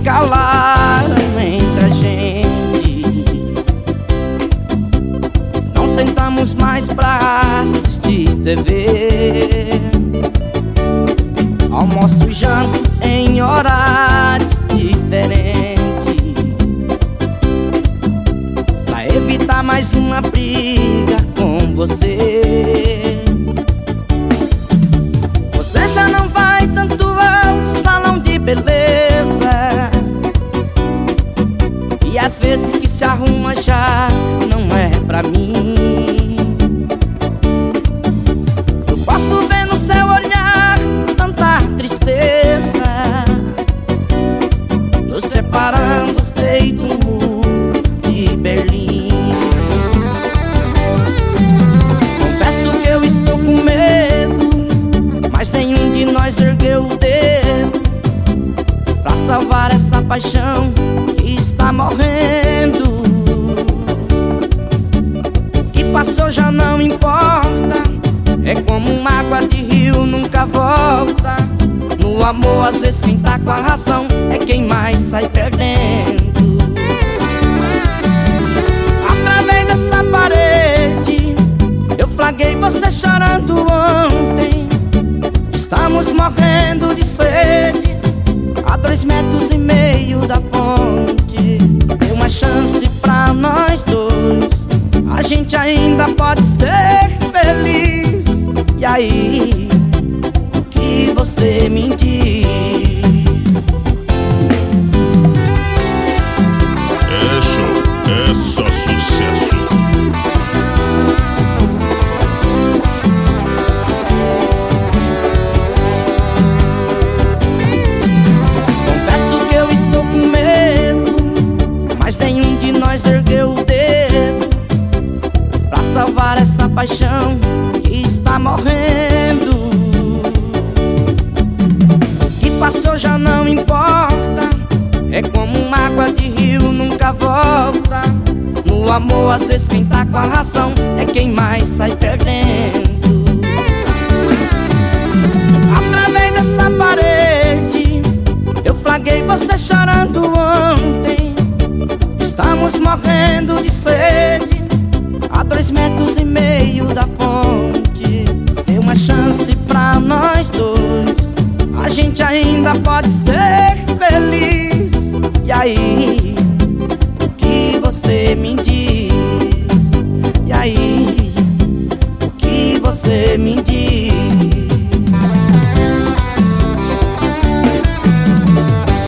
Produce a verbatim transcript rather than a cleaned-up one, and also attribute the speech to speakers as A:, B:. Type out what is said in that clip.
A: calaram entre a gente. Não sentamos mais pra assistir T V. Almoço e janto em horário diferente, pra evitar mais uma briga com você. Você já não vai tanto ao salão de beleza, e às vezes que se arruma já não é pra mim. Eu posso ver no seu olhar tanta tristeza, nos separando feito um muro de Berlim. Confesso que eu estou com medo, mas nenhum de nós ergueu o dedo pra salvar essa paixão que está morrendo. O que passou já não importa, é como uma água de rio, nunca volta. No amor, às vezes quem tá com a razão é quem mais sai perdendo. Através dessa parede eu flagrei você chorando ontem. Estamos morrendo de sede a dois metros e meio da fonte. Dê uma chance pra nós dois, a gente ainda pode ser feliz. E aí, o que você me diz?
B: É show, é só sucesso.
A: Confesso que eu estou com medo, mas nenhum de nós ergueu o dedo pra salvar essa paixão que está morrendo. O que passou já não importa, é como uma água de rio, nunca volta. No amor, às vezes quem tá com a razão é quem mais sai perdendo. Através dessa parede eu flagrei você chorando ontem. Estamos morrendo de sede a dois metros e meio da fonte. Dê uma chance pra nós dois, a gente ainda pode ser feliz. E aí, o que você me diz? E aí, o que você me diz?